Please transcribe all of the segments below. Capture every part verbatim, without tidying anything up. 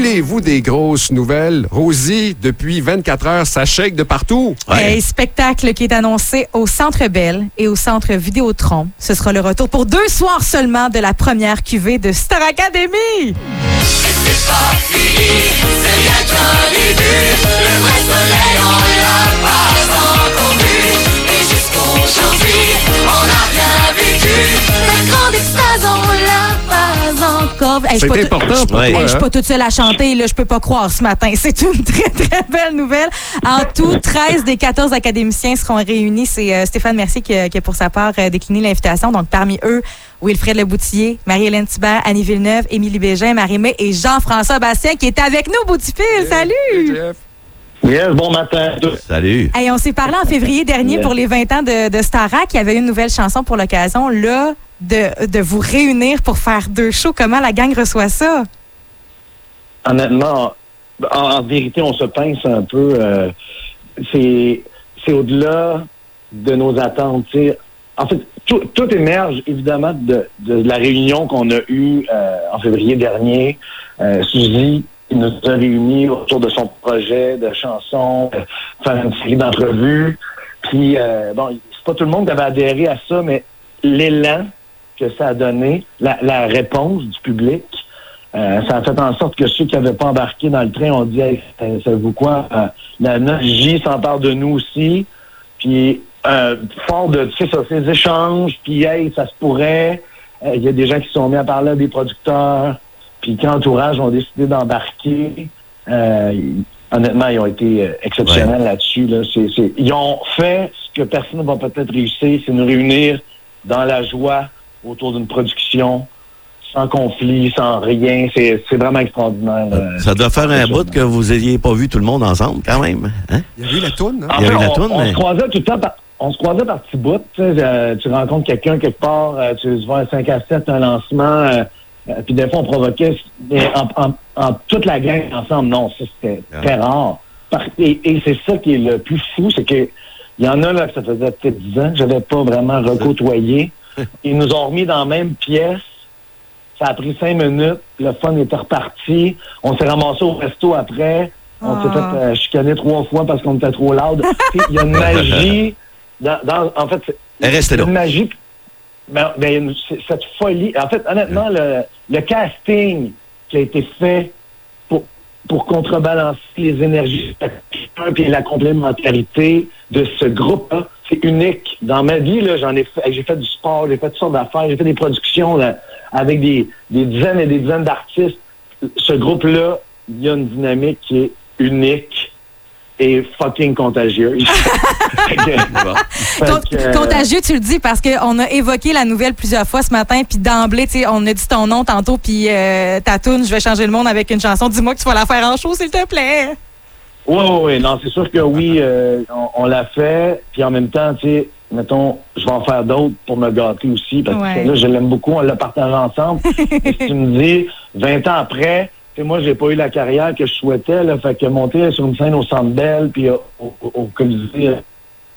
Voulez-vous des grosses nouvelles? Rosie, depuis vingt-quatre heures, ça shake de partout. Ouais. Et spectacle qui est annoncé au Centre Bell et au Centre Vidéotron. Ce sera le retour pour deux soirs seulement de la première cuvée de Star Academy. C'est pas fini, c'est rien qu'un début. Le vrai soleil, on l'a pas encore vu. Et jusqu'au janvier, on n'a rien vécu. La grande extase, on l'a pas encore. Hey, C'est pas important tout- pour hey, toi. Je suis hein? pas toute seule à chanter, là, je peux pas croire ce matin. C'est une très, très belle nouvelle. En tout, treize des quatorze académiciens seront réunis. C'est euh, Stéphane Mercier qui a, qui a, pour sa part, euh, décliné l'invitation. Donc, parmi eux, Wilfred Leboutillier, Marie-Hélène Thibert, Annie Villeneuve, Émilie Bégin, Marie-Mé et Jean-François Bastien qui est avec nous, bout du fil. Salut! Jeff. Yes, bon matin. Salut. Hey, on s'est parlé en février dernier Yeah. pour les vingt ans de, de Starac. Il y avait une nouvelle chanson pour l'occasion. Là, de, de vous réunir pour faire deux shows. Comment la gang reçoit ça? Honnêtement, en, en vérité, on se pince un peu. Euh, c'est, c'est au-delà de nos attentes. T'sais. En fait, tout, tout émerge évidemment de, de la réunion qu'on a eue euh, en février dernier. Euh, Suzy qui nous a réunis autour de son projet de chansons, euh, faire une série d'entrevues. Puis, euh, bon, c'est pas tout le monde qui avait adhéré à ça, mais l'élan que ça a donné, la, la réponse du public, euh, ça a fait en sorte que ceux qui n'avaient pas embarqué dans le train ont dit hey, « savez-vous quoi? Euh, la neuf J s'empare de nous aussi. » Puis, euh, fort de tu sais, ça, ces échanges, puis hey, ça se pourrait. Il euh, y a des gens qui sont mis à parler à des producteurs, puis qui, entourage, ont décidé d'embarquer. Euh, honnêtement, ils ont été euh, exceptionnels ouais. là-dessus. Là. C'est, c'est, ils ont fait ce que personne ne va peut-être réussir, c'est nous réunir dans la joie autour d'une production, sans conflit, sans rien. C'est, c'est vraiment extraordinaire. Euh, Ça doit faire un bout que vous n'ayez pas vu tout le monde ensemble, quand même. Hein? Il y a eu la toune, hein? En Il y a fait, eu la on, toune, on mais- se croisait tout le temps par, on se croisait par petits bouts. Tu sais, euh, tu rencontres quelqu'un quelque part, euh, tu vas un cinq à sept, un lancement, euh, euh, puis des fois on provoquait, mais en, en, en toute la gang ensemble, non, ça c'était Ah. très rare. Par- et, et c'est ça qui est le plus fou, c'est que il y en a là que ça faisait peut-être dix ans que j'avais pas vraiment recôtoyé. Ils nous ont remis dans la même pièce. Ça a pris cinq minutes. Le fun était reparti. On s'est ramassé au resto après. On Ah. s'est fait euh, chicaner trois fois parce qu'on était trop loud. Tu sais, il y a une magie. Dans, dans- en fait, c'est Elle restait là. une magie. Ben, ben, il y a une- c'est- cette folie. En fait, honnêtement, le, le casting qui a été fait pour, pour contrebalancer les énergies et la complémentarité de ce groupe-là, c'est unique. Dans ma vie, là, j'en ai fait, j'ai fait du sport, j'ai fait toutes sortes d'affaires, j'ai fait des productions là, avec des, des dizaines et des dizaines d'artistes. Ce groupe-là, il y a une dynamique qui est unique et fucking contagieuse. Fait que- fait Con- que, euh, Contagieux, tu le dis, parce qu'on a évoqué la nouvelle plusieurs fois ce matin, puis d'emblée, tu sais, on a dit ton nom tantôt, puis euh, ta toune, je vais changer le monde avec une chanson. Dis-moi que tu vas la faire en show, s'il te plaît. Oui, oui, oui. Non, c'est sûr que oui, euh, on, on l'a fait. Puis en même temps, tu sais, mettons, je vais en faire d'autres pour me gâter aussi. Parce Ouais. que là, je l'aime beaucoup, on l'a partagé ensemble. Et si tu me dis, vingt ans après, tu sais, moi, j'ai pas eu la carrière que je souhaitais. Là, fait que monter sur une scène au Centre Bell, puis au, au, au Colisée, euh,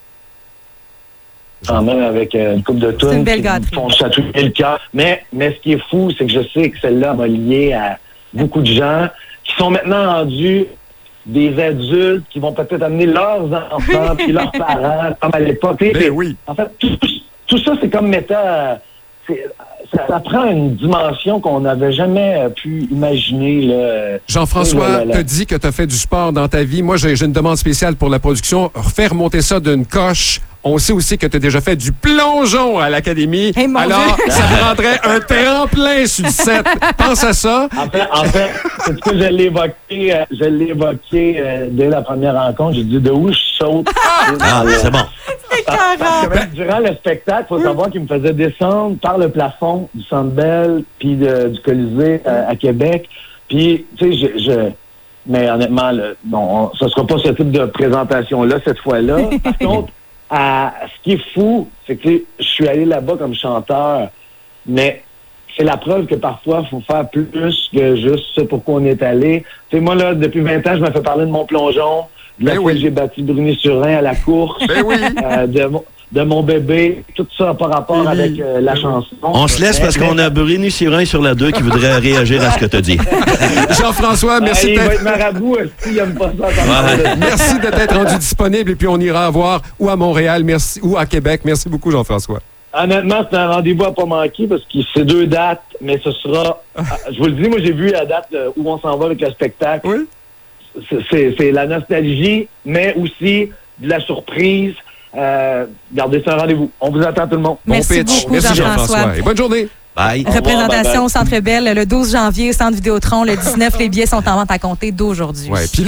quand même avec euh, une coupe de tunes une belle qui gâterie. font chatouiller le cœur. Mais, mais ce qui est fou, c'est que je sais que celle-là m'a lié à beaucoup de gens qui sont maintenant rendus des adultes qui vont peut-être amener leurs enfants puis leurs parents, comme à l'époque. Tu sais, Ben c'est- oui. En fait, tout, tout ça, c'est comme méta... c'est- Ça, ça prend une dimension qu'on n'avait jamais euh, pu imaginer. Là. Jean-François, Oui, là, là, là. t'as dit que t'as fait du sport dans ta vie. Moi, j'ai j'ai une demande spéciale pour la production. Faire monter ça d'une coche. On sait aussi que t'as déjà fait du plongeon à l'Académie. Hey, mon Alors, Dieu. ça prendrait un tremplin sur le set. Pense à ça. En fait, en fait c'est que je l'ai évoqué, euh, je l'ai évoqué euh, dès la première rencontre. J'ai dit de où je saute. Ah, c'est bon. C'est Parce carré. que même durant le spectacle, il faut savoir qu'il me faisait descendre par le plafond du Centre Bell puis de- du Colisée euh, à Québec. Puis, tu sais, je, je... Mais honnêtement, le, bon, on- ce ne sera pas ce type de présentation-là cette fois-là. Par contre, à, ce qui est fou, c'est que tu sais, je suis allé là-bas comme chanteur, mais c'est la preuve que parfois, il faut faire plus que juste ce pourquoi on est allé. Tu sais, moi, là, depuis vingt ans, je me fais parler de mon plongeon, de la Ben fois oui. que j'ai battu Bruni-Surin à la course. Ben oui. Euh, de, mon- de mon bébé, tout ça par rapport avec euh, la chanson. On se laisse parce Mais- qu'on a Bruny Sirin sur la deux qui voudrait réagir à ce que tu as dit. Jean-François, merci Ah, il va d'être... être marabout s'il n'aime pas ça. entendre parler de ça. Merci de t'être rendu disponible et puis on ira voir ou à Montréal, merci, ou à Québec. Merci beaucoup, Jean-François. Honnêtement, c'est un rendez-vous à pas manquer parce que c'est deux dates, mais ce sera... Je vous le dis, moi, j'ai vu la date euh, où on s'en va avec le spectacle. Oui. C'est- C'est c'est la nostalgie, mais aussi de la surprise. Euh, gardez ça un rendez-vous. On vous attend tout le monde. Merci pitch. beaucoup, Merci, Jean-François. Et bonne journée. Bye. revoir, Représentation bye bye. au Centre Bell le douze janvier, au Centre Vidéotron le dix-neuf. Les billets sont en vente à compter d'aujourd'hui. Ouais, puis